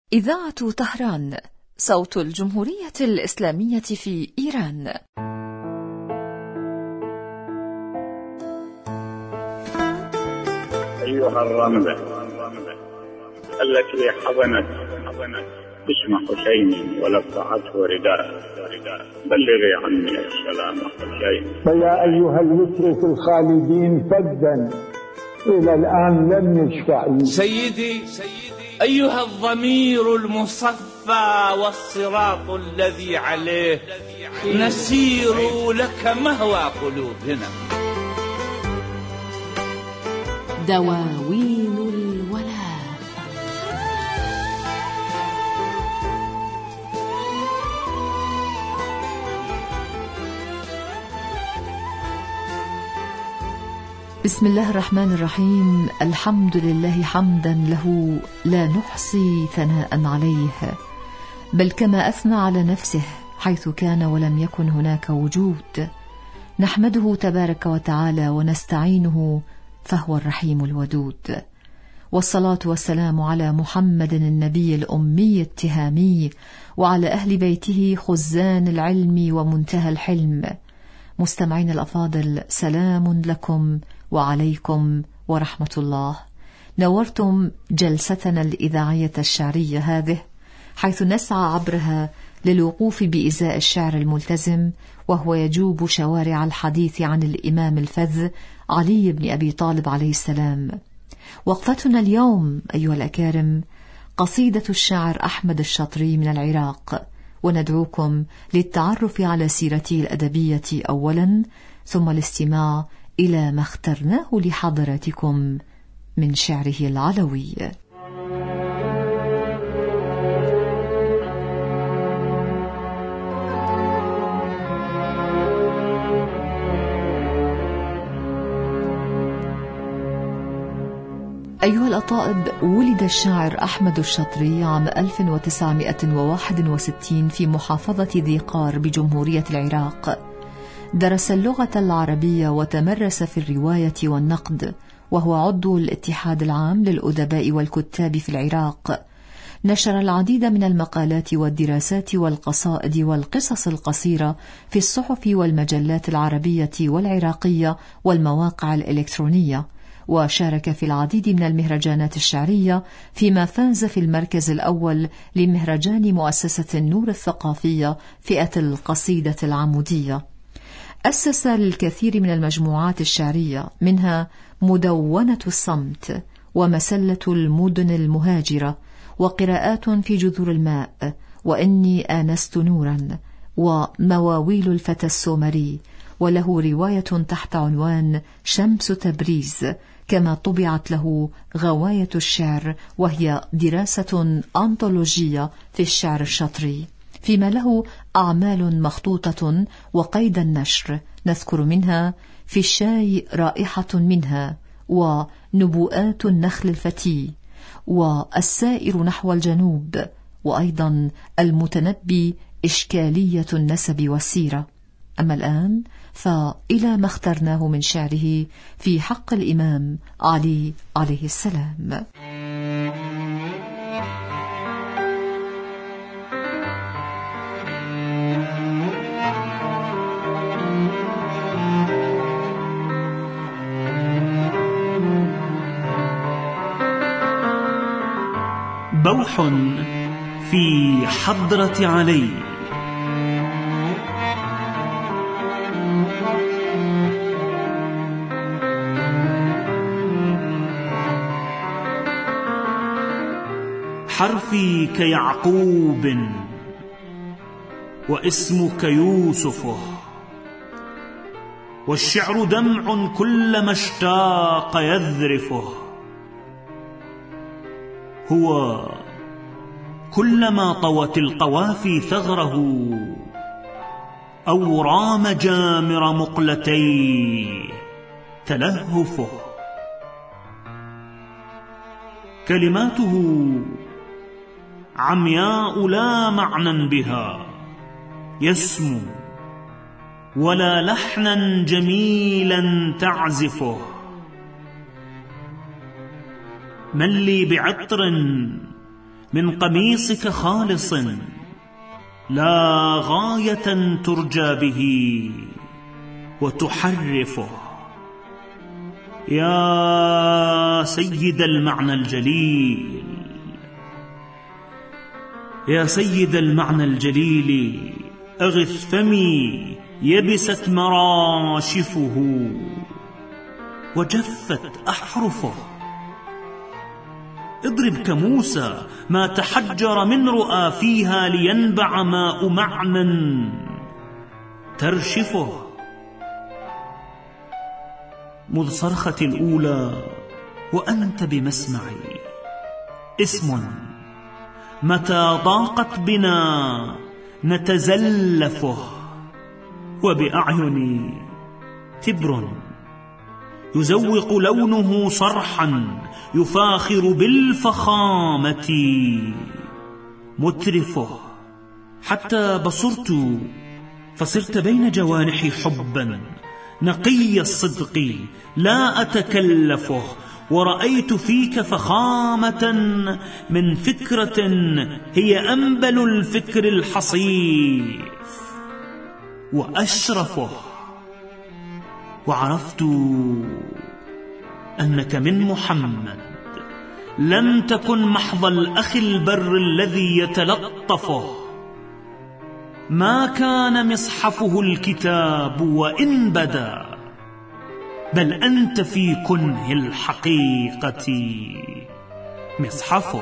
إذاعة طهران، صوت الجمهورية الإسلامية في إيران. أيها الرملة التي حضنت اسم حسين ولفعته رداء، بلغي عني السلام حسين. فيا أيها اليسر في الخالدين فدا إلى الآن لم يشفع لي. سيدي أيها الضمير المصفى والصراط الذي عليه نسير لك مهوى قلوبنا. دواوين الولاء. بسم الله الرحمن الرحيم. الحمد لله حمدا له لا نحصي ثناء عليه، بل كما أثنى على نفسه حيث كان ولم يكن هناك وجود. نحمده تبارك وتعالى ونستعينه فهو الرحيم الودود، والصلاة والسلام على محمد النبي الأمي التهامي، وعلى أهل بيته خزان العلم ومنتهى الحلم. مستمعين الأفاضل، سلام لكم وعليكم ورحمة الله. نورتم جلستنا الإذاعية الشعرية هذه، حيث نسعى عبرها للوقوف بإزاء الشعر الملتزم، وهو يجوب شوارع الحديث عن الإمام الفذ علي بن أبي طالب عليه السلام. وقفتنا اليوم أيها الأكارم قصيدة الشاعر أحمد الشطري من العراق، وندعوكم للتعرف على سيرته الأدبية أولا، ثم الاستماع إلى ما اخترناه لحضراتكم من شعره العلوي. أيها الأطائب، ولد الشاعر أحمد الشطري عام 1961 في محافظة ذي قار بجمهورية العراق. درس اللغة العربية وتمرس في الرواية والنقد، وهو عضو الاتحاد العام للأدباء والكتاب في العراق. نشر العديد من المقالات والدراسات والقصائد والقصص القصيرة في الصحف والمجلات العربية والعراقية والمواقع الإلكترونية، وشارك في العديد من المهرجانات الشعرية، فيما فاز في المركز الأول لمهرجان مؤسسة النور الثقافية فئة القصيدة العمودية. أسس الكثير من المجموعات الشعرية، منها مدونة الصمت، ومسلة المدن المهاجرة، وقراءات في جذور الماء، وإني آنست نورا، ومواويل الفتى السومري، وله رواية تحت عنوان شمس تبريز، كما طبعت له غواية الشعر، وهي دراسة أنطولوجية في الشعر الشطري، فيما له أعمال مخطوطة وقيد النشر، نذكر منها في الشاي رائحة منها، ونبوءات النخل الفتي، والسائر نحو الجنوب، وأيضا المتنبي إشكالية النسب والسيرة. أما الآن فإلى ما اخترناه من شعره في حق الإمام علي عليه السلام. بوح في حضرة علي. حرفي كيعقوب واسمك يوسف، والشعر دمع كلما اشتاق يذرفه. هو كلما طوت القوافي ثغره، أو رام جامر مقلتي تلهفه. كلماته عمياء لا معنى بها، يسمو ولا لحنا جميلا تعزفه. من لي بعطر من قميصك خالص لا غاية ترجى به وتحرفه. يا سيد المعنى الجليل، يا سيد المعنى الجليل، أغث فمي يبست مراشفه وجفت أحرفه. اضرب كموسى ما تحجر من رؤى فيها لينبع ماء معنى ترشفه. مذ صرخة الأولى وأنت بمسمعي اسم متى ضاقت بنا نتزلفه. وبأعيني تبر يزوق لونه صرحا يفاخر بالفخامة مترفه. حتى بصرت فصرت بين جوانحي حبا نقي الصدق لا أتكلفه. ورأيت فيك فخامة من فكرة هي أنبل الفكر الحصيف وأشرفه. وعرفت أنك من محمد لم تكن محض الأخ البر الذي يتلطفه. ما كان مصحفه الكتاب وإن بدا، بل أنت في كنه الحقيقة مصحفه.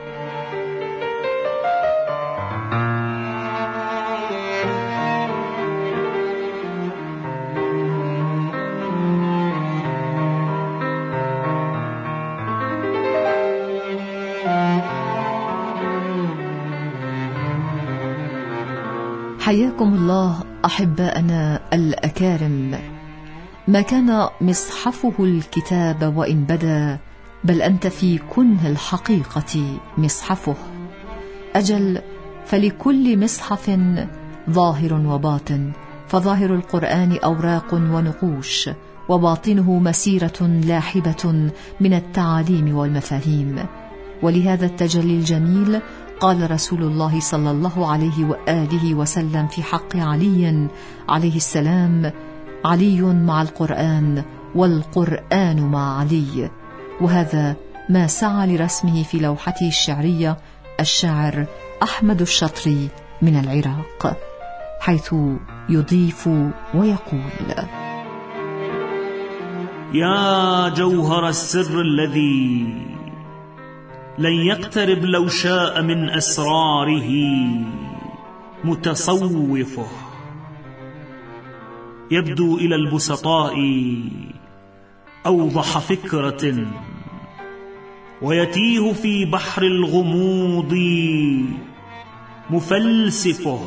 حياكم الله أحباءنا الأكارم. ما كان مصحفه الكتاب وإن بدا، بل أنت في كنه الحقيقة مصحفه. أجل، فلكل مصحف ظاهر وباطن، فظاهر القرآن أوراق ونقوش، وباطنه مسيرة لاحبة من التعاليم والمفاهيم. ولهذا التجلي الجميل قال رسول الله صلى الله عليه وآله وسلم في حق علي عليه السلام: علي مع القرآن والقرآن مع علي. وهذا ما سعى لرسمه في لوحته الشعرية الشاعر أحمد الشطري من العراق، حيث يضيف ويقول: يا جوهر السر الذي لن يقترب لو شاء من أسراره متصوفه. يبدو إلى البسطاء أوضح فكرة، ويتيه في بحر الغموض مفلسفه.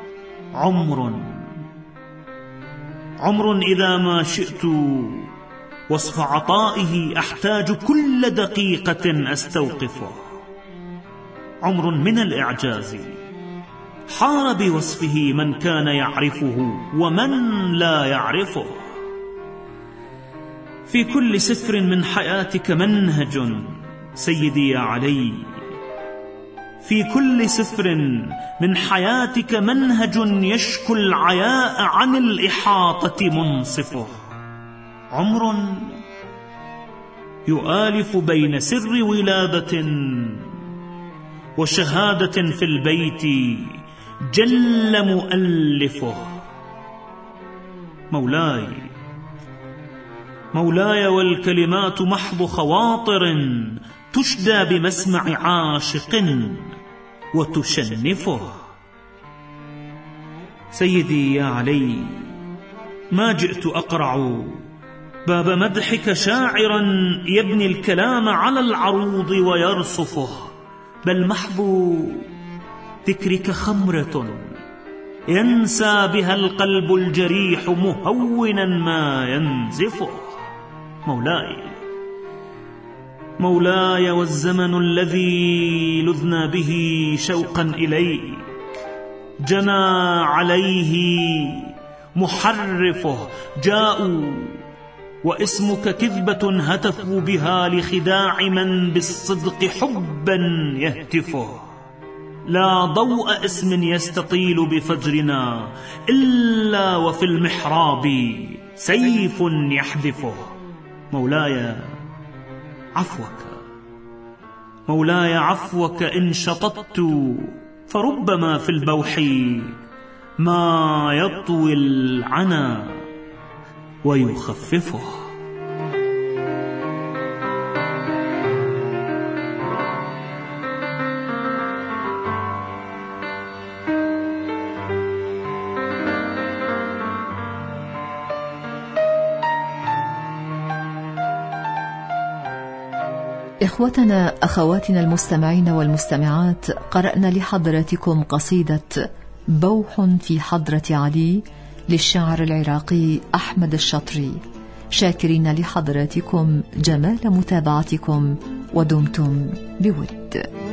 عمر إذا ما شئت وصف عطائه أحتاج كل دقيقة أستوقفه. عمر من الإعجاز حار بوصفه من كان يعرفه ومن لا يعرفه. في كل سفر من حياتك منهج سيدي يا علي، في كل سفر من حياتك منهج يشكو العياء عن الإحاطة منصفه. عمر يؤالف بين سر ولادة وشهادة في البيت جل مؤلفه. مولاي والكلمات محض خواطر تشدى بمسمع عاشق وتشنفه. سيدي يا علي، ما جئت أقرع باب مدحك شاعرا يبني الكلام على العروض ويرصفه، بل محض ذكرك خمرة ينسى بها القلب الجريح مهونا ما ينزفه. مولاي والزمن الذي لذنا به شوقا إليك جنى عليه محرفه. جاءوا واسمك كذبة هتفوا بها لخداع من بالصدق حبا يهتفه. لا ضوء اسم يستطيل بفجرنا إلا وفي المحراب سيف يحذفه. مولاي عفوك، مولاي عفوك إن شططت، فربما في البوح ما يطوي العنا ويخففه. إخوتنا أخواتنا المستمعين والمستمعات، قرأنا لحضراتكم قصيدة بوح في حضرة علي للشاعر العراقي أحمد الشطري، شاكرين لحضراتكم جمال متابعتكم ودمتم بود.